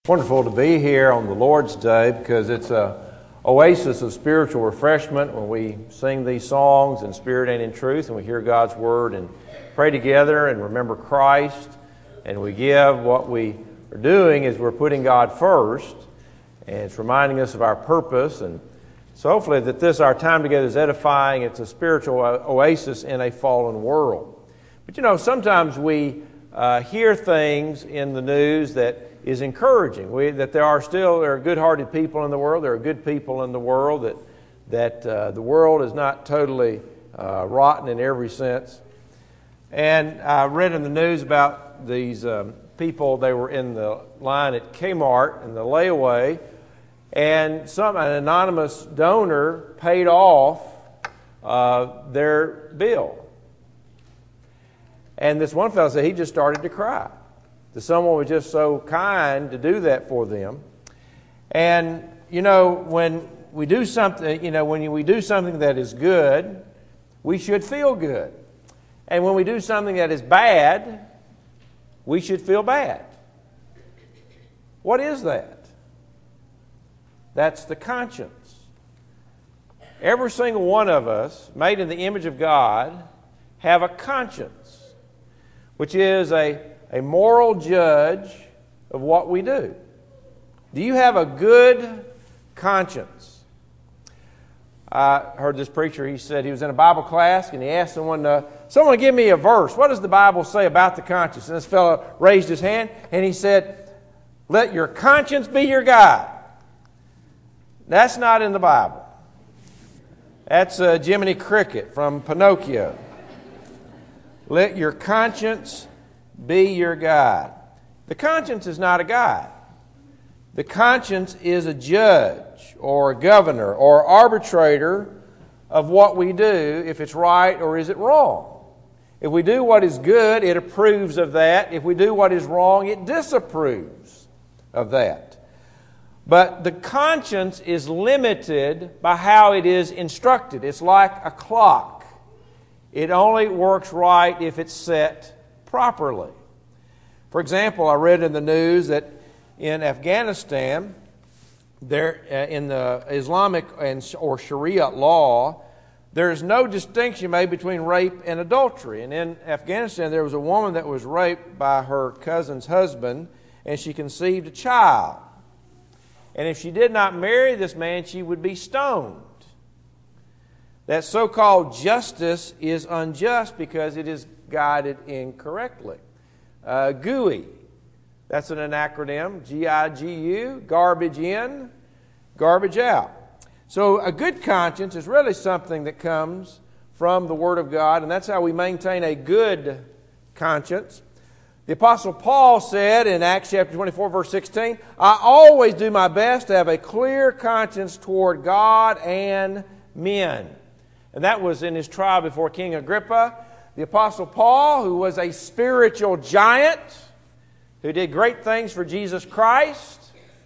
Wonderful to be here on the Lord's Day because it's an oasis of spiritual refreshment when we sing these songs in spirit and in truth, and we hear God's Word and pray together and remember Christ, and we give. What we are doing is we're putting God first, and it's reminding us of our purpose. And so hopefully that our time together is edifying. It's a spiritual oasis in a fallen world. But you know, sometimes we hear things in the news that is encouraging. That there are good-hearted people in the world. There are good people in the world. That the world is not totally rotten in every sense. And I read in the news about these people. They were in the line at Kmart in the layaway, and an anonymous donor paid off their bill. And this one fellow said he just started to cry. That someone was just so kind to do that for them. And, you know, when we do something, when we do something that is good, we should feel good. And when we do something that is bad, we should feel bad. What is that? That's the conscience. Every single one of us, made in the image of God, have a conscience, which is a moral judge of what we do. Do you have a good conscience? I heard this preacher, he said he was in a Bible class and he asked someone give me a verse. What does the Bible say about the conscience? And this fellow raised his hand and he said, let your conscience be your guide. That's not in the Bible. That's Jiminy Cricket from Pinocchio. Let your conscience be your guide. The conscience is not a guide. The conscience is a judge or a governor or arbitrator of what we do, if it's right or is it wrong. If we do what is good, it approves of that. If we do what is wrong, it disapproves of that. But the conscience is limited by how it is instructed. It's like a clock. It only works right if it's set properly. For example, I read in the news that in Afghanistan, in the Islamic or Sharia law, there is no distinction made between rape and adultery. And in Afghanistan, there was a woman that was raped by her cousin's husband, and she conceived a child. And if she did not marry this man, she would be stoned. That so-called justice is unjust because it is guided incorrectly. GUI, that's an acronym, G-I-G-U, garbage in, garbage out. So a good conscience is really something that comes from the Word of God, and that's how we maintain a good conscience. The Apostle Paul said in Acts chapter 24, verse 16, I always do my best to have a clear conscience toward God and men. And that was in his trial before King Agrippa. The Apostle Paul, who was a spiritual giant, who did great things for Jesus Christ,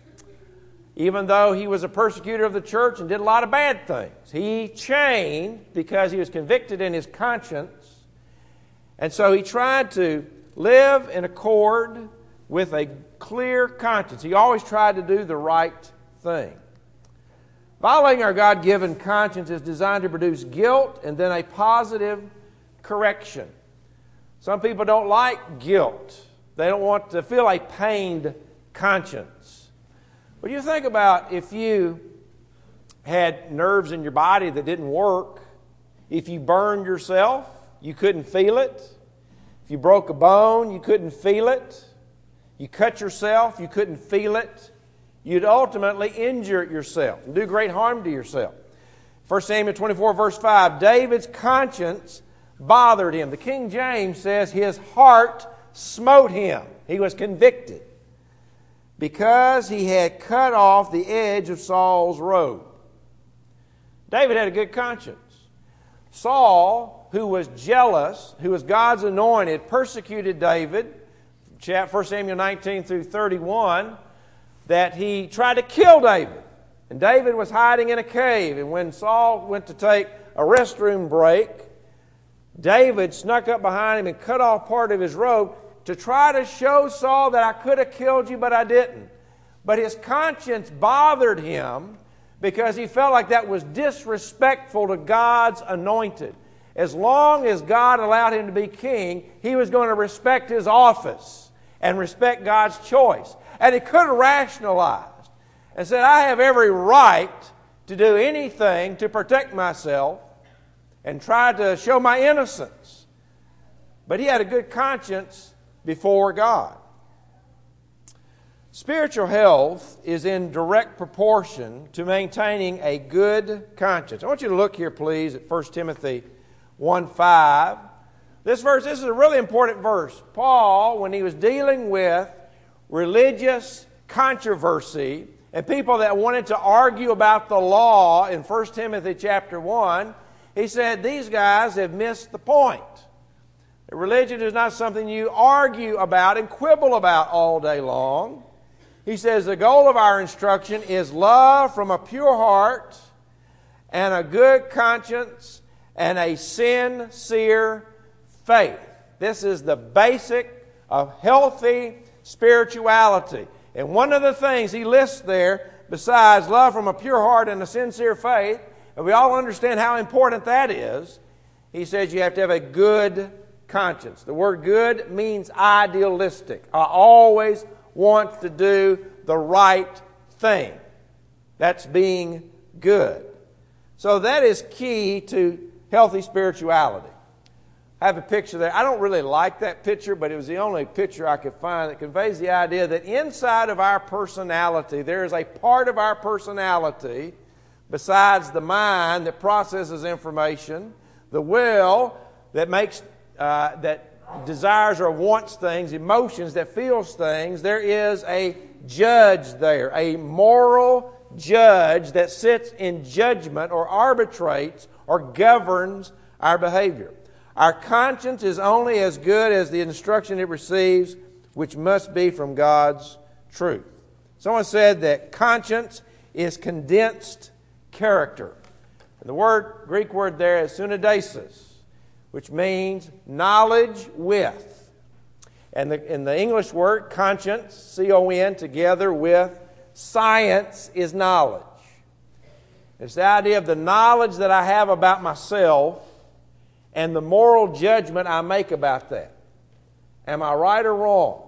even though he was a persecutor of the church and did a lot of bad things. He changed because he was convicted in his conscience. And so he tried to live in accord with a clear conscience. He always tried to do the right thing. Violating our God-given conscience is designed to produce guilt and then a positive correction. Some people don't like guilt. They don't want to feel a pained conscience. But you think about if you had nerves in your body that didn't work, if you burned yourself, you couldn't feel it. If you broke a bone, you couldn't feel it. You cut yourself, you couldn't feel it. You'd ultimately injure yourself and do great harm to yourself. 1 Samuel 24, verse 5, David's conscience bothered him. The King James says his heart smote him. He was convicted because he had cut off the edge of Saul's robe. David had a good conscience. Saul, who was jealous, who was God's anointed, persecuted David, 1 Samuel 19 through 31, that he tried to kill David. And David was hiding in a cave. And when Saul went to take a restroom break, David snuck up behind him and cut off part of his robe to try to show Saul that I could have killed you, but I didn't. But his conscience bothered him because he felt like that was disrespectful to God's anointed. As long as God allowed him to be king, he was going to respect his office and respect God's choice. And he could have rationalized and said, I have every right to do anything to protect myself and try to show my innocence. But he had a good conscience before God. Spiritual health is in direct proportion to maintaining a good conscience. I want you to look here, please, at 1 Timothy 1:5. This is a really important verse. Paul, when he was dealing with religious controversy and people that wanted to argue about the law in 1 Timothy chapter 1, he said, these guys have missed the point. Religion is not something you argue about and quibble about all day long. He says the goal of our instruction is love from a pure heart and a good conscience and a sincere faith. This is the basic of healthy spirituality. And one of the things he lists there, besides love from a pure heart and a sincere faith, and we all understand how important that is, he says you have to have a good conscience. The word good means idealistic. I always want to do the right thing. That's being good. So that is key to healthy spirituality. I have a picture there. I don't really like that picture, but it was the only picture I could find that conveys the idea that inside of our personality, there is a part of our personality besides the mind that processes information, the will that makes that desires or wants things, emotions that feels things. There is a judge there, a moral judge that sits in judgment or arbitrates or governs our behavior. Our conscience is only as good as the instruction it receives, which must be from God's truth. Someone said that conscience is condensed character. And the Greek word there is sunodesis, which means knowledge with. And in the English word, conscience, C-O-N, together with science is knowledge. It's the idea of the knowledge that I have about myself and the moral judgment I make about that. Am I right or wrong?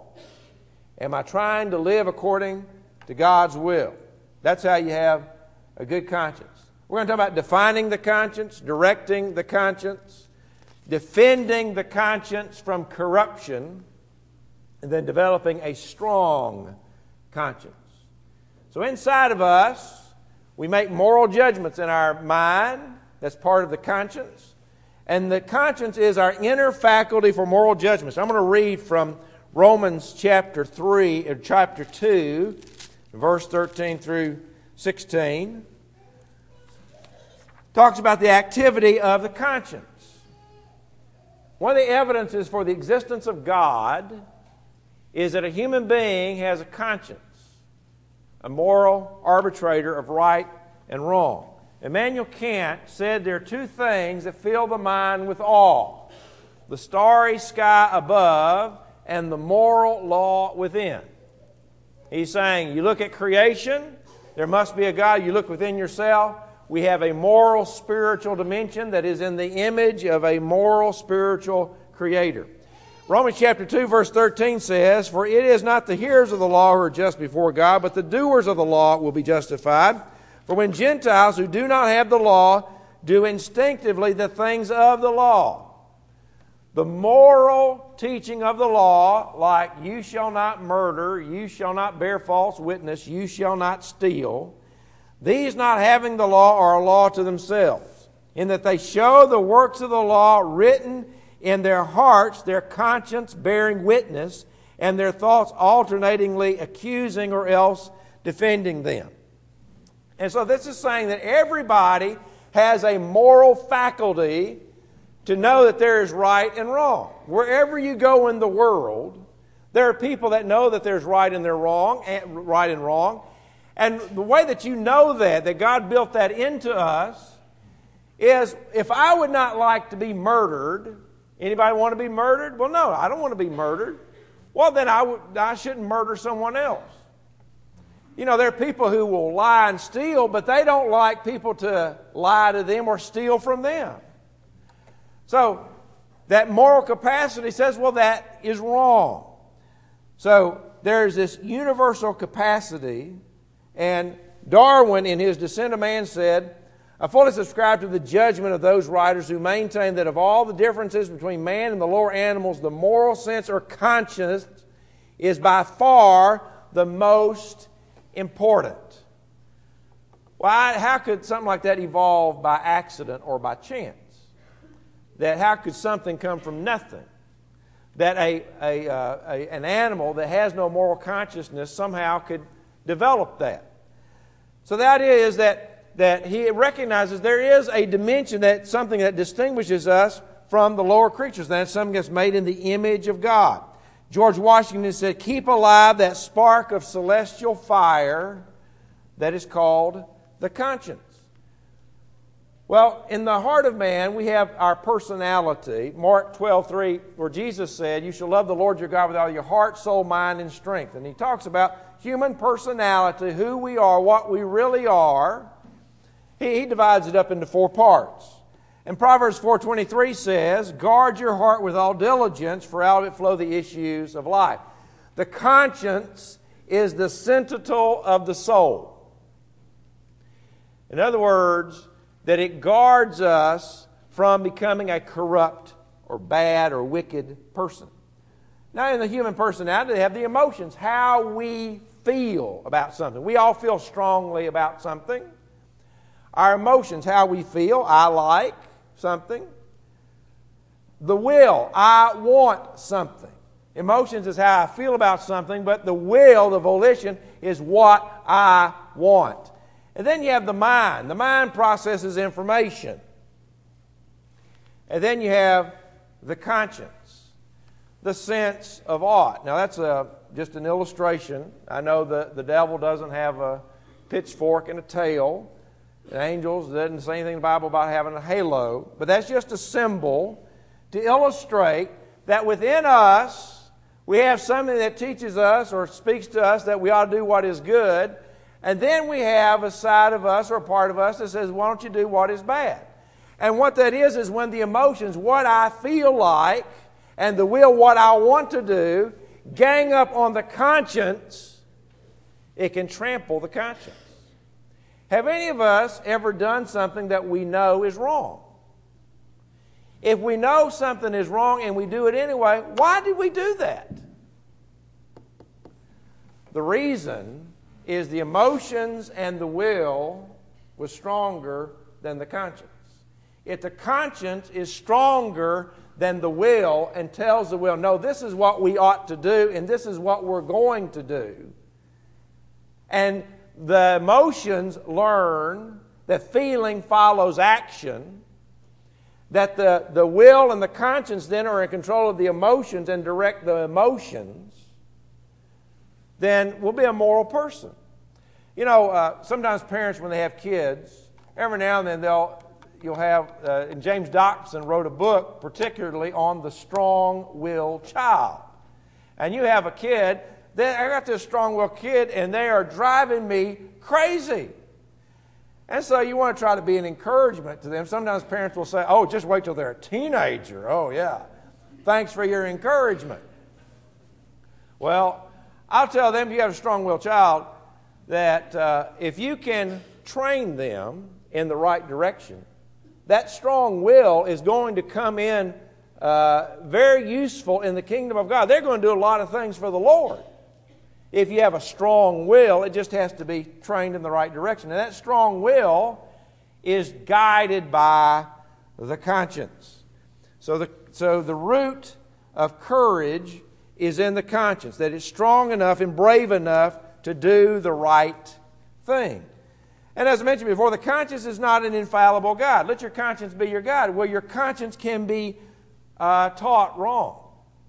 Am I trying to live according to God's will? That's how you have a good conscience. We're going to talk about defining the conscience, directing the conscience, defending the conscience from corruption, and then developing a strong conscience. So inside of us, we make moral judgments in our mind. That's part of the conscience. And the conscience is our inner faculty for moral judgments. I'm going to read from Romans chapter 2, verse 13 through 16. Talks about the activity of the conscience. One of the evidences for the existence of God is that a human being has a conscience, a moral arbitrator of right and wrong. Immanuel Kant said there are two things that fill the mind with awe: the starry sky above and the moral law within. He's saying, you look at creation, there must be a God. You look within yourself, we have a moral spiritual dimension that is in the image of a moral spiritual creator. Romans chapter 2 verse 13 says, "For it is not the hearers of the law who are just before God, but the doers of the law will be justified. For when Gentiles who do not have the law do instinctively the things of the law." The moral teaching of the law, like you shall not murder, you shall not bear false witness, you shall not steal, these not having the law are a law to themselves, in that they show the works of the law written in their hearts, their conscience bearing witness, and their thoughts alternatingly accusing or else defending them. And so this is saying that everybody has a moral faculty to know that there is right and wrong. Wherever you go in the world, there are people that know that there's right and wrong. And the way that you know that God built that into us, is if I would not like to be murdered. Anybody want to be murdered? Well, no, I don't want to be murdered. Well, then I shouldn't murder someone else. There are people who will lie and steal, but they don't like people to lie to them or steal from them. So that moral capacity says, well, that is wrong. So there's this universal capacity, and Darwin, in his Descent of Man, said, I fully subscribe to the judgment of those writers who maintain that of all the differences between man and the lower animals, the moral sense or conscience is by far the most important. How could something like that evolve by accident or by chance? How could something come from nothing? That an animal that has no moral consciousness somehow could develop that. So that is that he recognizes there is a dimension, that something that distinguishes us from the lower creatures. That's something that's made in the image of God. George Washington said, keep alive that spark of celestial fire that is called the conscience. Well, in the heart of man, we have our personality. Mark 12:3, where Jesus said, you shall love the Lord your God with all your heart, soul, mind, and strength. And he talks about human personality, who we are, what we really are. He divides it up into 4 parts. And Proverbs 4:23 says, guard your heart with all diligence, for out of it flow the issues of life. The conscience is the citadel of the soul. In other words, that it guards us from becoming a corrupt or bad or wicked person. Now, in the human personality, they have the emotions, how we feel about something. We all feel strongly about something. Our emotions, how we feel. I like something. The will, I want something. Emotions is how I feel about something, but the will, the volition, is what I want. And then you have the mind. The mind processes information. And then you have the conscience, the sense of ought. Now that's just an illustration. I know the devil doesn't have a pitchfork and a tail. The angels doesn't say anything in the Bible about having a halo. But that's just a symbol to illustrate that within us we have something that teaches us or speaks to us that we ought to do what is good. And then we have a side of us or a part of us that says, why don't you do what is bad? And what that is when the emotions, what I feel like, and the will, what I want to do, gang up on the conscience, it can trample the conscience. Have any of us ever done something that we know is wrong? If we know something is wrong and we do it anyway, why did we do that? The reason is the emotions and the will was stronger than the conscience. If the conscience is stronger than the will and tells the will, no, this is what we ought to do and this is what we're going to do, and the emotions learn that feeling follows action, that the will and the conscience then are in control of the emotions and direct the emotions, then we'll be a moral person. Sometimes parents, when they have kids, every now and then you'll have, and James Dobson wrote a book particularly on the strong-willed child. And you have a kid, I got this strong-willed kid, and they are driving me crazy. And so you want to try to be an encouragement to them. Sometimes parents will say, oh, just wait till they're a teenager. Oh, yeah. Thanks for your encouragement. Well, I'll tell them, if you have a strong-willed child, that if you can train them in the right direction, that strong will is going to come in very useful in the kingdom of God. They're going to do a lot of things for the Lord. If you have a strong will, it just has to be trained in the right direction. And that strong will is guided by the conscience. So the root of courage is in the conscience, that it's strong enough and brave enough to do the right thing. And as I mentioned before, the conscience is not an infallible guide. Let your conscience be your guide. Well, your conscience can be taught wrong.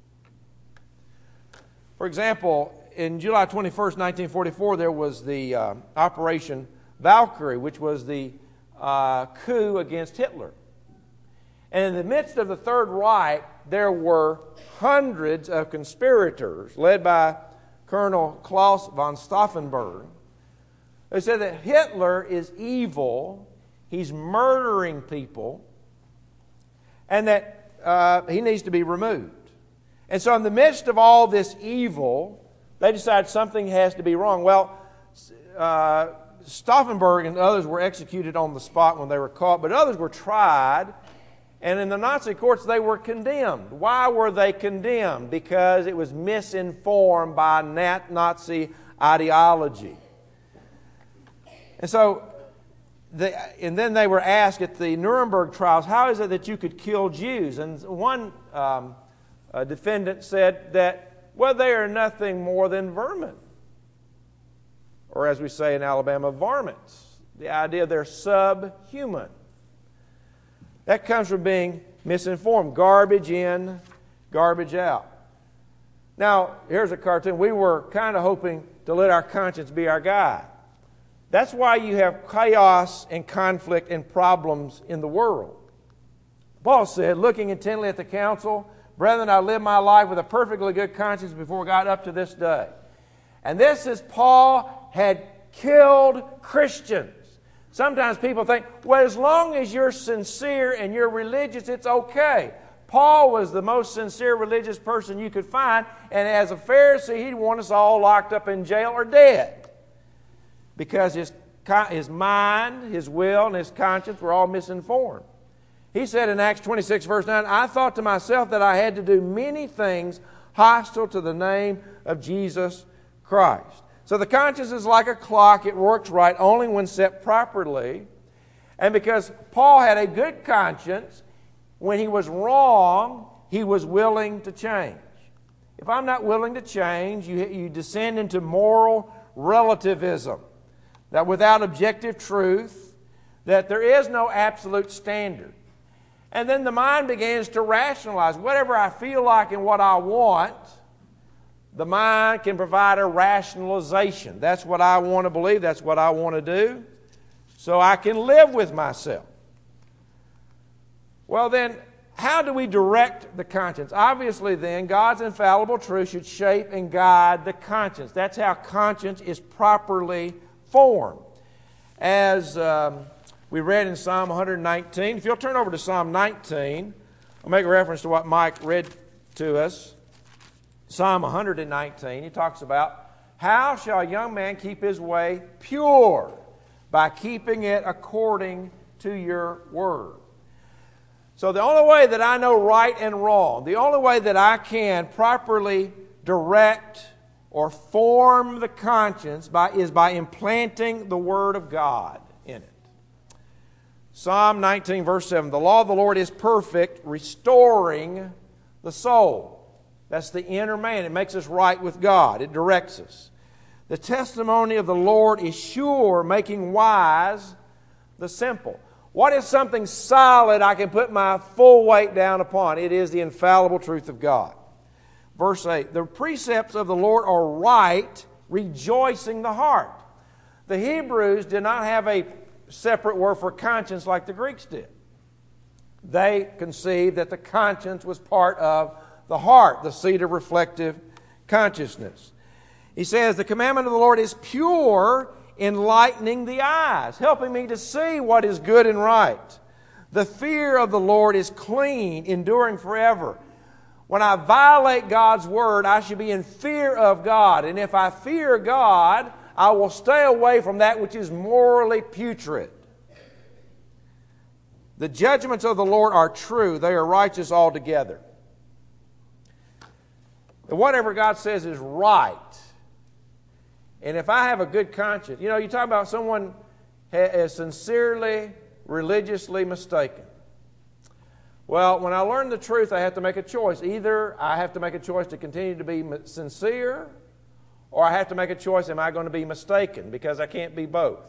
For example, in July 21st, 1944, there was the Operation Valkyrie, which was the coup against Hitler. And in the midst of the Third Reich, there were hundreds of conspirators led by Colonel Klaus von Stauffenberg They said that Hitler is evil, he's murdering people, and that he needs to be removed. And so in the midst of all this evil, they decided something has to be wrong. Well, Stauffenberg and others were executed on the spot when they were caught, but others were tried, and in the Nazi courts they were condemned. Why were they condemned? Because it was misinformed by Nazi ideology. And so, and then they were asked at the Nuremberg trials, how is it that you could kill Jews? And one defendant said that, well, they are nothing more than vermin. Or as we say in Alabama, varmints. The idea they're subhuman. That comes from being misinformed. Garbage in, garbage out. Now, here's a cartoon. We were kind of hoping to let our conscience be our guide. That's why you have chaos and conflict and problems in the world. Paul said, looking intently at the council, brethren, I lived my life with a perfectly good conscience before God up to this day. And this is Paul had killed Christians. Sometimes people think, well, as long as you're sincere and you're religious, it's okay. Paul was the most sincere religious person you could find, and as a Pharisee, he'd want us all locked up in jail or dead. Because his mind, his will, and his conscience were all misinformed. He said in Acts 26, verse 9, I thought to myself that I had to do many things hostile to the name of Jesus Christ. So the conscience is like a clock. It works right only when set properly. And because Paul had a good conscience, when he was wrong, he was willing to change. If I'm not willing to change, you descend into moral relativism. That without objective truth, that there is no absolute standard. And then the mind begins to rationalize. Whatever I feel like and what I want, the mind can provide a rationalization. That's what I want to believe. That's what I want to do. So I can live with myself. Well then, how do we direct the conscience? Obviously then, God's infallible truth should shape and guide the conscience. That's how conscience is properly formed. As we read in Psalm 119, if you'll turn over to Psalm 19, I'll make a reference to what Mike read to us. Psalm 119, he talks about, how shall a young man keep his way pure? By keeping it according to your word. So the only way that I know right and wrong, the only way that I can properly direct or form the conscience is by implanting the Word of God in it. Psalm 19, verse 7, the law of the Lord is perfect, restoring the soul. That's the inner man. It makes us right with God. It directs us. The testimony of the Lord is sure, making wise the simple. What is something solid I can put my full weight down upon? It is the infallible truth of God. Verse 8, the precepts of the Lord are right, rejoicing the heart. The Hebrews did not have a separate word for conscience like the Greeks did. They conceived that the conscience was part of the heart, the seat of reflective consciousness. He says, the commandment of the Lord is pure, enlightening the eyes, helping me to see what is good and right. The fear of the Lord is clean, enduring forever. When I violate God's word, I should be in fear of God. And if I fear God, I will stay away from that which is morally putrid. The judgments of the Lord are true. They are righteous altogether. And whatever God says is right. And if I have a good conscience, you talk about someone is sincerely, religiously mistaken. Well, when I learn the truth, I have to make a choice. Either I have to make a choice to continue to be sincere, or I have to make a choice, am I going to be mistaken? Because I can't be both.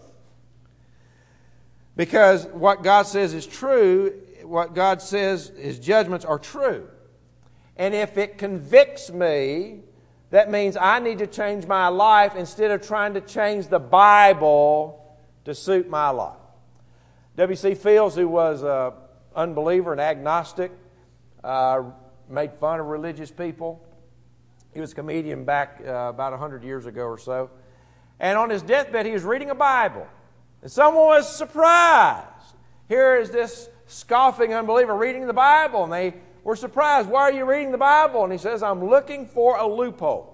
Because what God says is true, what God says, His judgments are true. And if it convicts me, that means I need to change my life instead of trying to change the Bible to suit my life. W.C. Fields, who was an unbeliever and agnostic, made fun of religious people. He was a comedian back about 100 years ago or so. And on his deathbed, he was reading a Bible. And someone was surprised. Here is this scoffing unbeliever reading the Bible, and they were surprised. Why are you reading the Bible? And he says, I'm looking for a loophole.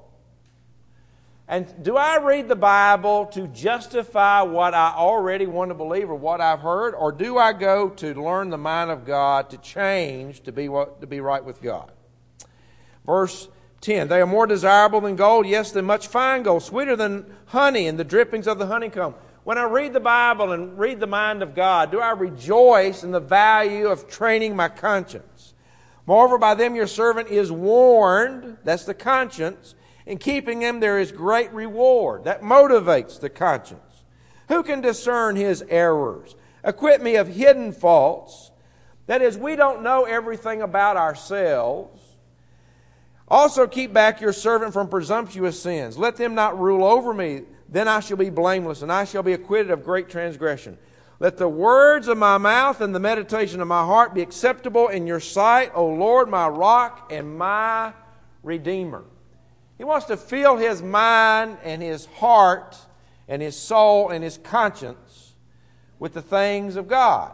And do I read the Bible to justify what I already want to believe or what I've heard? Or do I go to learn the mind of God, to change, to be right with God? Verse 10, they are more desirable than gold, yes, than much fine gold, sweeter than honey and the drippings of the honeycomb. When I read the Bible and read the mind of God, do I rejoice in the value of training my conscience? Moreover, by them your servant is warned, that's the conscience. In keeping them there is great reward. That motivates the conscience. Who can discern his errors? Acquit me of hidden faults. That is, we don't know everything about ourselves. Also keep back your servant from presumptuous sins. Let them not rule over me. Then I shall be blameless, and I shall be acquitted of great transgression. Let the words of my mouth and the meditation of my heart be acceptable in your sight, O Lord, my rock and my Redeemer. He wants to fill his mind and his heart and his soul and his conscience with the things of God.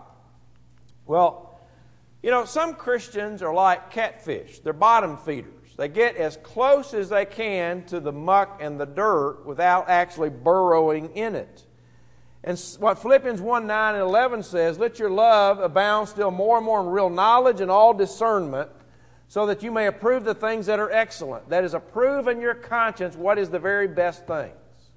Well, you know, some Christians are like catfish. They're bottom feeders. They get as close as they can to the muck and the dirt without actually burrowing in it. And what Philippians 1, 9 and 11 says, let your love abound still more and more in real knowledge and all discernment, so that you may approve the things that are excellent. That is, approve in your conscience what is the very best things.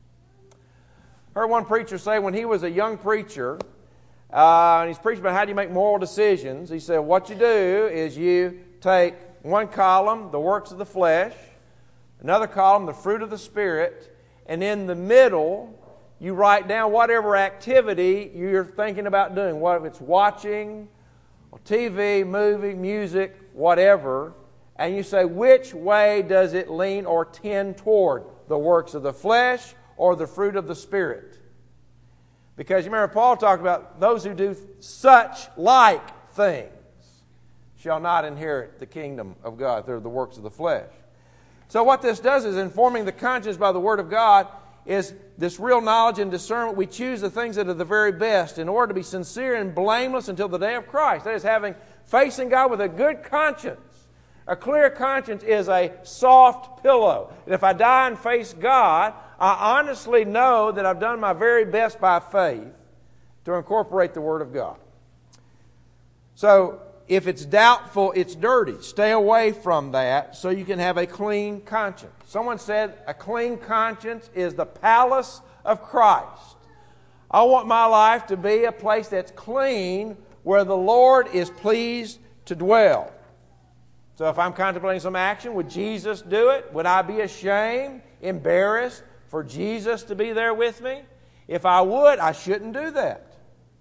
I heard one preacher say when he was a young preacher, and he's preaching about how do you make moral decisions, he said, what you do is you take one column, the works of the flesh, another column, the fruit of the Spirit, and in the middle, you write down whatever activity you're thinking about doing, whether it's watching, or TV, movie, music, whatever, and you say, which way does it lean or tend toward? The works of the flesh or the fruit of the Spirit? Because you remember Paul talked about those who do such like things shall not inherit the kingdom of God. They're the works of the flesh. So what this does is informing the conscience by the Word of God is this real knowledge and discernment. We choose the things that are the very best in order to be sincere and blameless until the day of Christ. That is, facing God with a good conscience. A clear conscience is a soft pillow. And if I die and face God, I honestly know that I've done my very best by faith to incorporate the Word of God. So, if it's doubtful, it's dirty. Stay away from that so you can have a clean conscience. Someone said a clean conscience is the palace of Christ. I want my life to be a place that's clean where the Lord is pleased to dwell. So if I'm contemplating some action, would Jesus do it? Would I be ashamed, embarrassed for Jesus to be there with me? If I would, I shouldn't do that.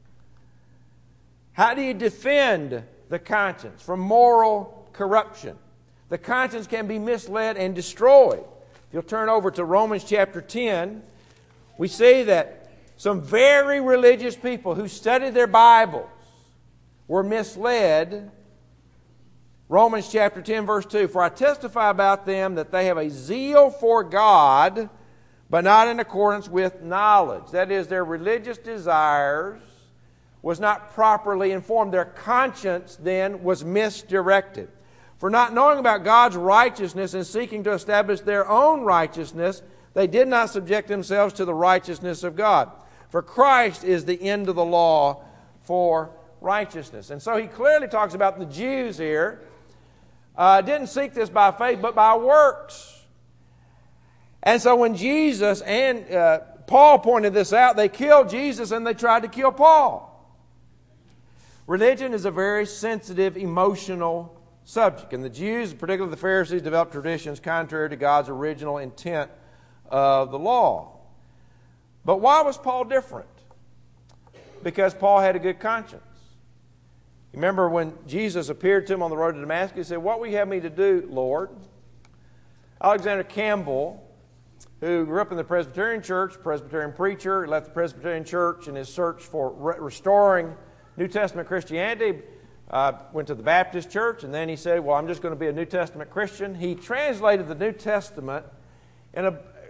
How do you defend the conscience from moral corruption? The conscience can be misled and destroyed. If you'll turn over to Romans chapter 10, we see that some very religious people who studied their Bibles were misled. Romans chapter 10, verse 2, for I testify about them that they have a zeal for God, but not in accordance with knowledge. That is, their religious desires was not properly informed. Their conscience then was misdirected. For not knowing about God's righteousness and seeking to establish their own righteousness, they did not subject themselves to the righteousness of God. For Christ is the end of the law for righteousness. And so he clearly talks about the Jews here. Didn't seek this by faith, but by works. And so when Jesus and Paul pointed this out, they killed Jesus and they tried to kill Paul. Religion is a very sensitive, emotional subject. And the Jews, particularly the Pharisees, developed traditions contrary to God's original intent of the law. But why was Paul different? Because Paul had a good conscience. You remember when Jesus appeared to him on the road to Damascus, he said, what will you have me to do, Lord? Alexander Campbell, who grew up in the Presbyterian church, Presbyterian preacher, left the Presbyterian church in his search for restoring New Testament Christianity, went to the Baptist church, and then he said, well, I'm just going to be a New Testament Christian. He translated the New Testament in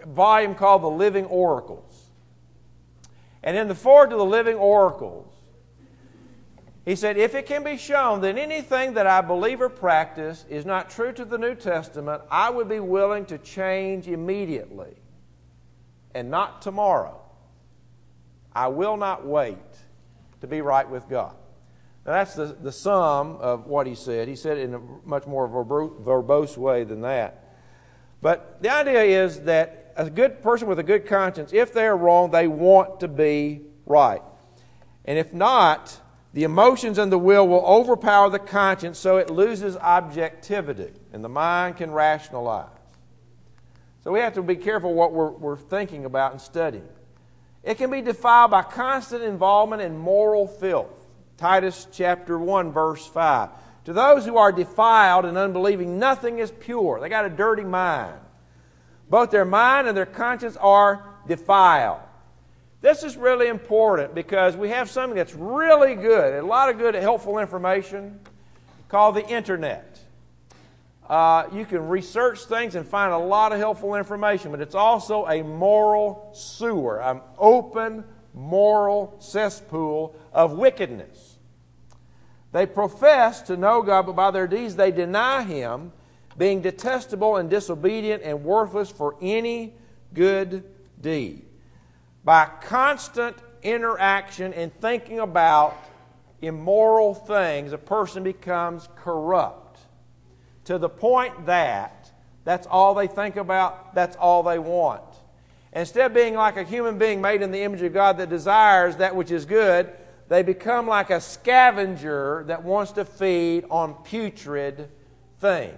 volume called The Living Oracles. And in the foreword to The Living Oracles, he said, if it can be shown that anything that I believe or practice is not true to the New Testament, I would be willing to change immediately and not tomorrow. I will not wait to be right with God. Now that's the sum of what he said. He said it in a much more verbose way than that. But the idea is that a good person with a good conscience, if they are wrong, they want to be right. And if not, the emotions and the will overpower the conscience so it loses objectivity and the mind can rationalize. So we have to be careful what we're thinking about and studying. It can be defiled by constant involvement in moral filth. Titus chapter 1, verse 5. To those who are defiled and unbelieving, nothing is pure. They got a dirty mind. Both their mind and their conscience are defiled. This is really important because we have something that's really good, a lot of good, helpful information called the Internet. You can research things and find a lot of helpful information, but it's also a moral sewer, an open moral cesspool of wickedness. They profess to know God, but by their deeds they deny Him, being detestable and disobedient and worthless for any good deed. By constant interaction and thinking about immoral things, a person becomes corrupt to the point that that's all they think about, that's all they want. Instead of being like a human being made in the image of God that desires that which is good, they become like a scavenger that wants to feed on putrid things.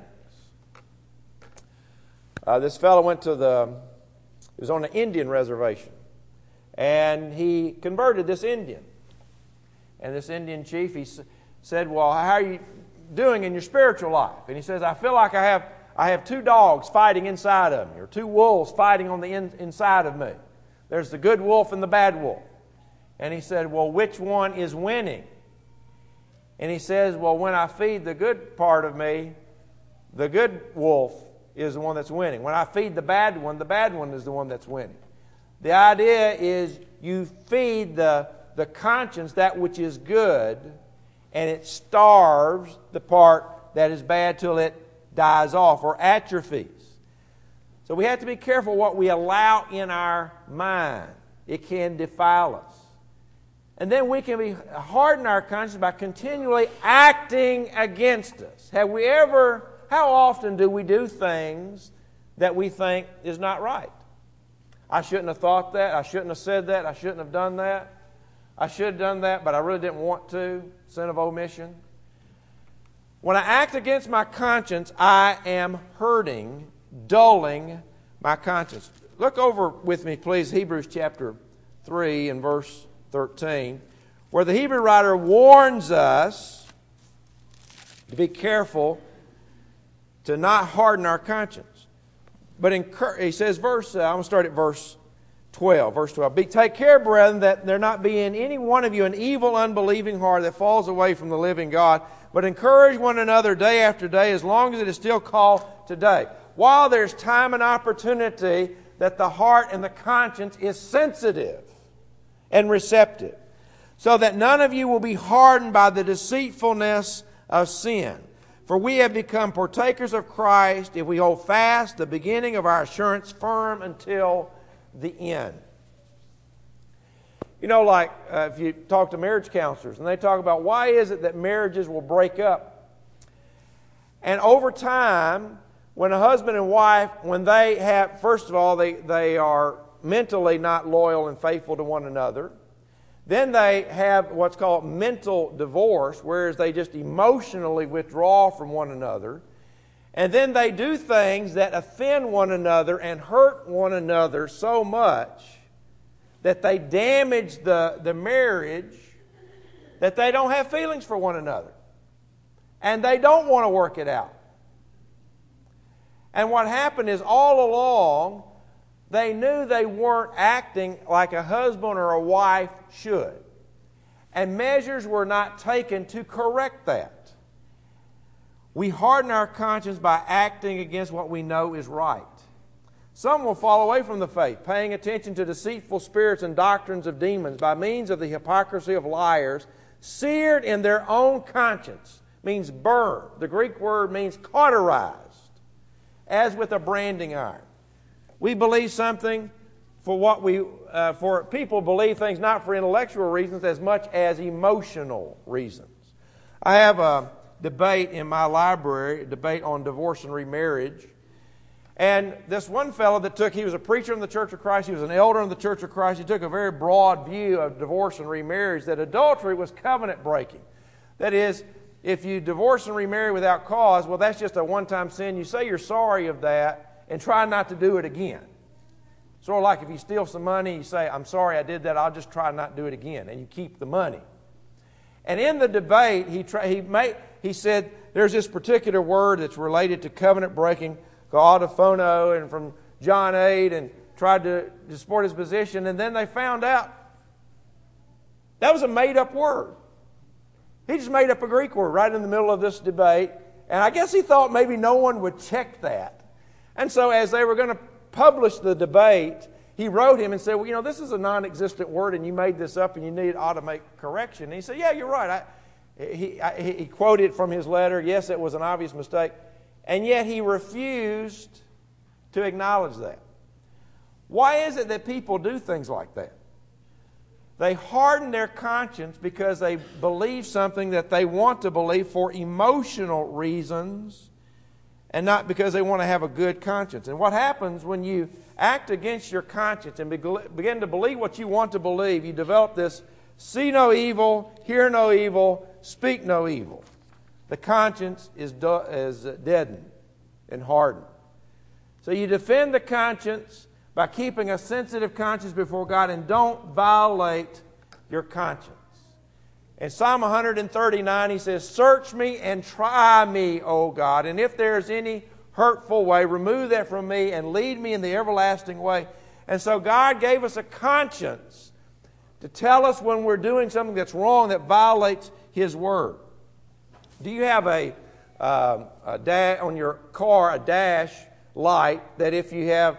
This fellow he was on an Indian reservation. And he converted this Indian. And this Indian chief, he said, well, how are you doing in your spiritual life? And he says, I feel like I have two dogs fighting inside of me, or two wolves fighting on the inside of me. There's the good wolf and the bad wolf. And he said, well, which one is winning? And he says, well, when I feed the good part of me, the good wolf is the one that's winning. When I feed the bad one is the one that's winning. The idea is you feed the conscience that which is good, and it starves the part that is bad till it dies off or atrophies. So we have to be careful what we allow in our mind. It can defile us. And then we can harden our conscience by continually acting against us. How often do we do things that we think is not right? I shouldn't have thought that. I shouldn't have said that. I shouldn't have done that. I should have done that, but I really didn't want to. Sin of omission. When I act against my conscience, I am hurting, dulling my conscience. Look over with me, please, Hebrews chapter 3 and verse 13, where the Hebrew writer warns us to be careful to not harden our conscience. But he says, I'm going to start at verse 12. Verse 12. Take care, brethren, that there not be in any one of you an evil, unbelieving heart that falls away from the living God, but encourage one another day after day, as long as it is still called today. While there's time and opportunity that the heart and the conscience is sensitive and receptive, so that none of you will be hardened by the deceitfulness of sin. For we have become partakers of Christ if we hold fast the beginning of our assurance firm until the end. You know, like if you talk to marriage counselors and they talk about why is it that marriages will break up. And over time, when a husband and wife, when they have, first of all, they are mentally not loyal and faithful to one another. Then they have what's called mental divorce, whereas they just emotionally withdraw from one another. And then they do things that offend one another and hurt one another so much that they damage the marriage that they don't have feelings for one another. And they don't want to work it out. And what happened is all along, they knew they weren't acting like a husband or a wife should. And measures were not taken to correct that. We harden our conscience by acting against what we know is right. Some will fall away from the faith, paying attention to deceitful spirits and doctrines of demons by means of the hypocrisy of liars, seared in their own conscience. Means burned. The Greek word means cauterized, as with a branding iron. We believe something for people believe things not for intellectual reasons as much as emotional reasons. I have a debate in my library, a debate on divorce and remarriage. And this one fellow he was a preacher in the Church of Christ, he was an elder in the Church of Christ, he took a very broad view of divorce and remarriage, that adultery was covenant breaking. That is, if you divorce and remarry without cause, well, that's just a one-time sin. You say you're sorry of that and try not to do it again. Sort of like if you steal some money, you say, I'm sorry I did that, I'll just try not to do it again, and you keep the money. And in the debate, he said there's this particular word that's related to covenant breaking, called autophono, and from John 8, and tried to support his position, and then they found out that was a made-up word. He just made up a Greek word right in the middle of this debate, and I guess he thought maybe no one would check that. And so as they were going to publish the debate, he wrote him and said, well, this is a non-existent word, and you made this up, and you ought to make correction. And he said, yeah, you're right. He quoted from his letter, yes, it was an obvious mistake. And yet he refused to acknowledge that. Why is it that people do things like that? They harden their conscience because they believe something that they want to believe for emotional reasons and not because they want to have a good conscience. And what happens when you act against your conscience and begin to believe what you want to believe, you develop this see no evil, hear no evil, speak no evil. The conscience is deadened and hardened. So you defend the conscience by keeping a sensitive conscience before God, and don't violate your conscience. In Psalm 139, he says, search me and try me, O God, and if there is any hurtful way, remove that from me and lead me in the everlasting way. And so God gave us a conscience to tell us when we're doing something that's wrong, that violates His Word. Do you have on your car a dash light that if you have,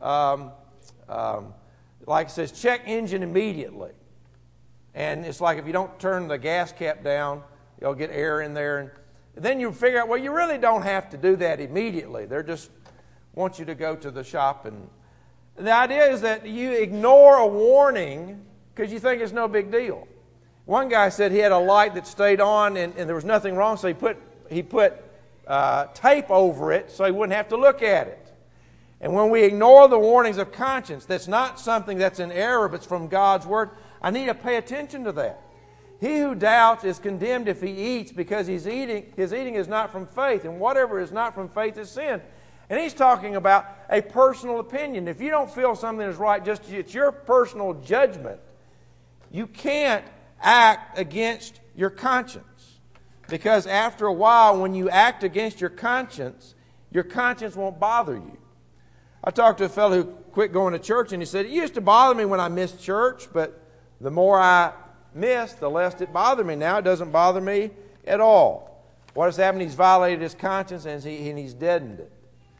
like it says, check engine immediately? And it's like if you don't turn the gas cap down, you'll get air in there. And then you figure out, well, you really don't have to do that immediately. They just want you to go to the shop. And the idea is that you ignore a warning because you think it's no big deal. One guy said he had a light that stayed on and there was nothing wrong, so he put tape over it so he wouldn't have to look at it. And when we ignore the warnings of conscience, that's not something that's in error, but it's from God's Word. I need to pay attention to that. He who doubts is condemned if he eats, because his eating is not from faith, and whatever is not from faith is sin. And he's talking about a personal opinion. If you don't feel something is right, it's your personal judgment. You can't act against your conscience, because after a while, when you act against your conscience won't bother you. I talked to a fellow who quit going to church, and he said, it used to bother me when I missed church, but the more I missed, the less it bothered me. Now it doesn't bother me at all. What has happened? He's violated his conscience, and he's deadened it.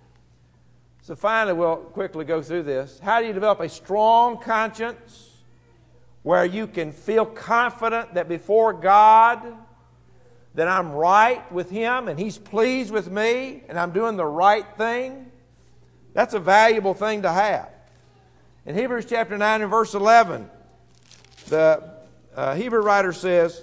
So finally, we'll quickly go through this. How do you develop a strong conscience where you can feel confident that before God that I'm right with Him and He's pleased with me and I'm doing the right thing? That's a valuable thing to have. In Hebrews chapter 9 and verse 11, the Hebrew writer says,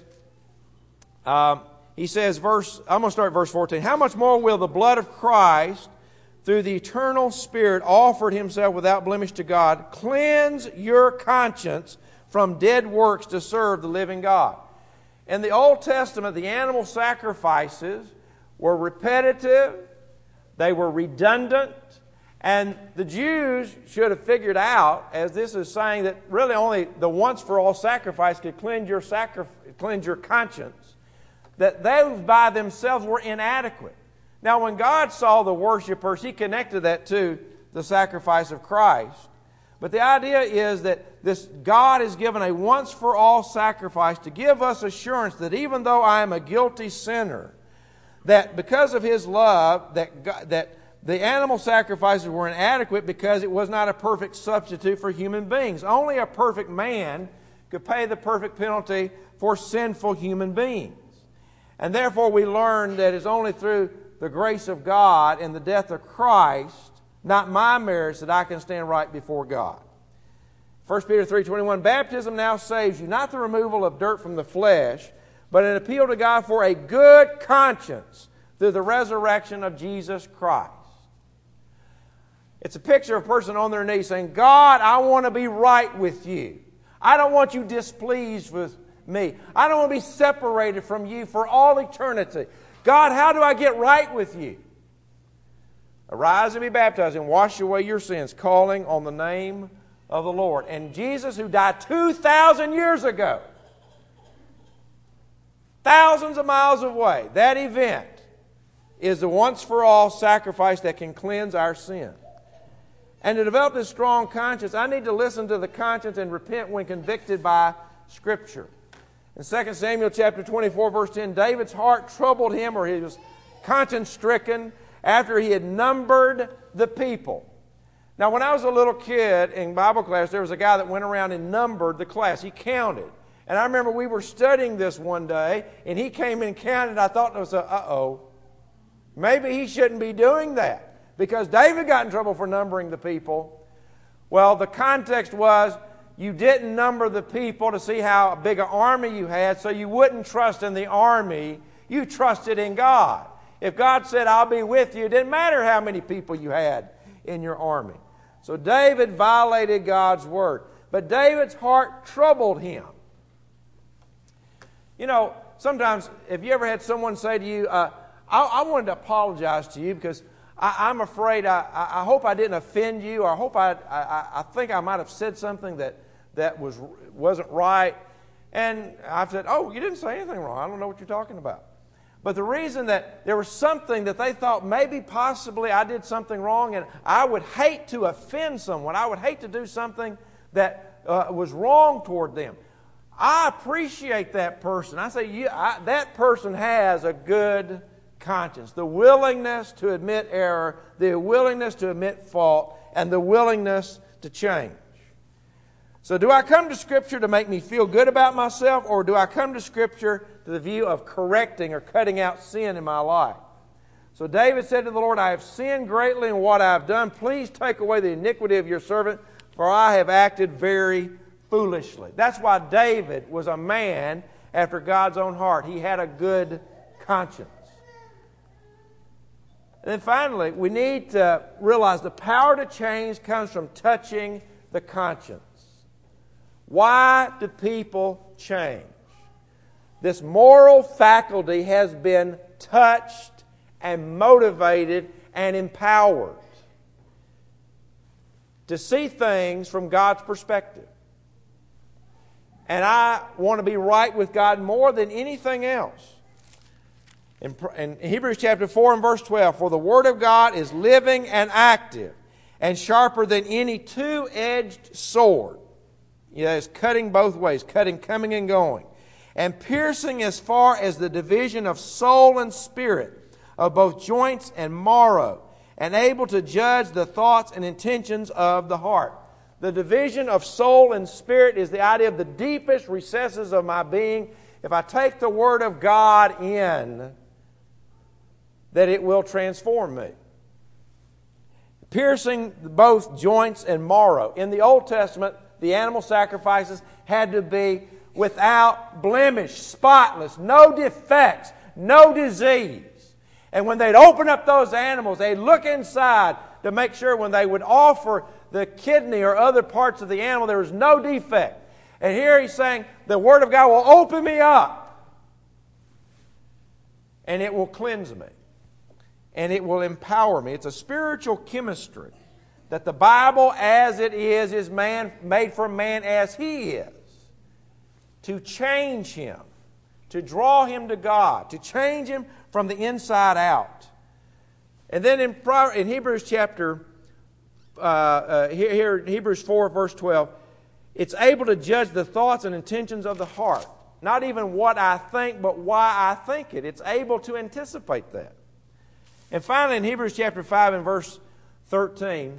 I'm going to start at verse 14. How much more will the blood of Christ, through the eternal Spirit offered Himself without blemish to God, cleanse your conscience from dead works to serve the living God? In the Old Testament, the animal sacrifices were repetitive, they were redundant, and the Jews should have figured out, as this is saying, that really only the once-for-all sacrifice could cleanse your conscience, that those by themselves were inadequate. Now, when God saw the worshipers, He connected that to the sacrifice of Christ. But the idea is that this God has given a once-for-all sacrifice to give us assurance that even though I am a guilty sinner, that because of His love, that the animal sacrifices were inadequate because it was not a perfect substitute for human beings. Only a perfect man could pay the perfect penalty for sinful human beings. And therefore we learn that it's only through the grace of God and the death of Christ, not my merits, that I can stand right before God. 1 Peter 3:21, baptism now saves you, not the removal of dirt from the flesh, but an appeal to God for a good conscience through the resurrection of Jesus Christ. It's a picture of a person on their knees saying, God, I want to be right with you. I don't want you displeased with me. I don't want to be separated from you for all eternity. God, how do I get right with you? Arise and be baptized and wash away your sins, calling on the name of the Lord. And Jesus, who died 2,000 years ago, thousands of miles away, that event is the once-for-all sacrifice that can cleanse our sin. And to develop this strong conscience, I need to listen to the conscience and repent when convicted by Scripture. In 2 Samuel chapter 24, verse 10, David's heart troubled him, or he was conscience-stricken, after he had numbered the people. Now, when I was a little kid in Bible class, there was a guy that went around and numbered the class. He counted. And I remember we were studying this one day, and he came in and counted. I thought, maybe he shouldn't be doing that, because David got in trouble for numbering the people. Well, the context was you didn't number the people to see how big an army you had, so you wouldn't trust in the army. You trusted in God. If God said, I'll be with you, it didn't matter how many people you had in your army. So David violated God's word. But David's heart troubled him. You know, sometimes, have you ever had someone say to you, I wanted to apologize to you because I'm afraid, I hope I didn't offend you, or I think I might have said something that wasn't right. And I've said, you didn't say anything wrong. I don't know what you're talking about. But the reason that there was something that they thought maybe possibly I did something wrong, and I would hate to offend someone. I would hate to do something that was wrong toward them. I appreciate that person. I say, that person has a good conscience. The willingness to admit error, the willingness to admit fault, and the willingness to change. So do I come to Scripture to make me feel good about myself, or do I come to Scripture to the view of correcting or cutting out sin in my life? So David said to the Lord, I have sinned greatly in what I have done. Please take away the iniquity of your servant, for I have acted very foolishly. That's why David was a man after God's own heart. He had a good conscience. And then finally, we need to realize the power to change comes from touching the conscience. Why do people change? This moral faculty has been touched and motivated and empowered to see things from God's perspective. And I want to be right with God more than anything else. In Hebrews chapter 4 and verse 12, for the Word of God is living and active and sharper than any two-edged sword. It's cutting both ways, cutting, coming and going, and piercing as far as the division of soul and spirit, of both joints and marrow, and able to judge the thoughts and intentions of the heart. The division of soul and spirit is the idea of the deepest recesses of my being. If I take the Word of God in, that it will transform me. Piercing both joints and marrow. In the Old Testament, the animal sacrifices had to be without blemish, spotless, no defects, no disease. And when they'd open up those animals, they'd look inside to make sure when they would offer the kidney or other parts of the animal, there was no defect. And here he's saying, the Word of God will open me up, and it will cleanse me, and it will empower me. It's a spiritual chemistry that the Bible as it is made for man as he is, to change him, to draw him to God, to change him from the inside out. And then in Hebrews chapter, Hebrews 4 verse 12, it's able to judge the thoughts and intentions of the heart. Not even what I think, but why I think it. It's able to anticipate that. And finally, in Hebrews chapter 5 and verse 13,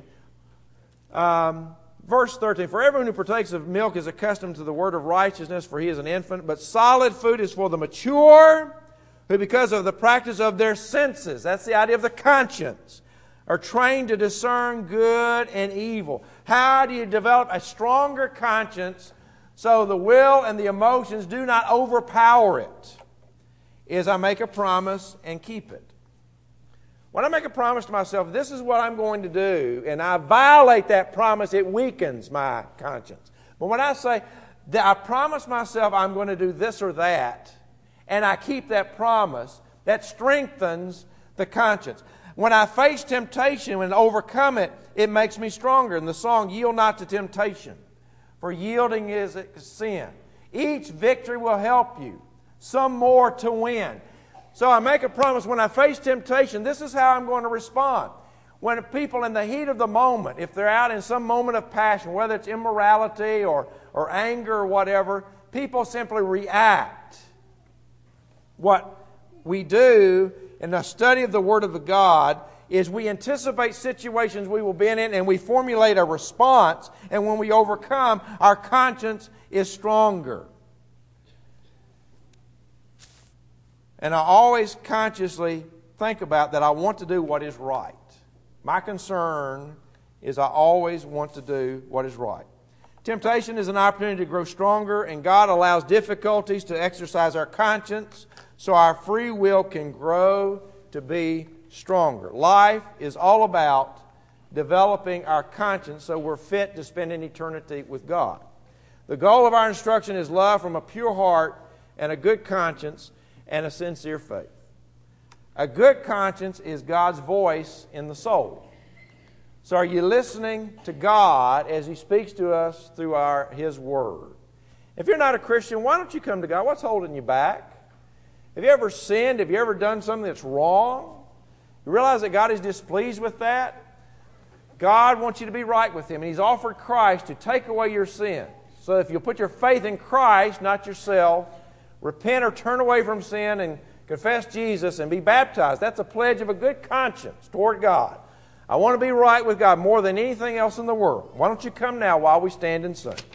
for everyone who partakes of milk is accustomed to the word of righteousness, for he is an infant, but solid food is for the mature, who because of the practice of their senses, that's the idea of the conscience, are trained to discern good and evil. How do you develop a stronger conscience so the will and the emotions do not overpower it? Is I make a promise and keep it. When I make a promise to myself, this is what I'm going to do, and I violate that promise, it weakens my conscience. But when I say that I promise myself I'm going to do this or that, and I keep that promise, that strengthens the conscience. When I face temptation and overcome it, it makes me stronger. In the song, "Yield not to temptation, for yielding is sin." Each victory will help you, some more to win. So I make a promise, when I face temptation, this is how I'm going to respond. When people in the heat of the moment, if they're out in some moment of passion, whether it's immorality or anger or whatever, people simply react. What we do in the study of the Word of God is we anticipate situations we will be in and we formulate a response, and when we overcome, our conscience is stronger. And I always consciously think about that I want to do what is right. My concern is I always want to do what is right. Temptation is an opportunity to grow stronger, and God allows difficulties to exercise our conscience so our free will can grow to be stronger. Life is all about developing our conscience so we're fit to spend an eternity with God. The goal of our instruction is love from a pure heart and a good conscience and a sincere faith. A good conscience is God's voice in the soul. So are you listening to God as He speaks to us through His Word? If you're not a Christian, why don't you come to God? What's holding you back? Have you ever sinned? Have you ever done something that's wrong? You realize that God is displeased with that? God wants you to be right with Him, and He's offered Christ to take away your sins. So if you'll put your faith in Christ, not yourself, repent or turn away from sin and confess Jesus and be baptized, that's a pledge of a good conscience toward God. I want to be right with God more than anything else in the world. Why don't you come now while we stand and sing?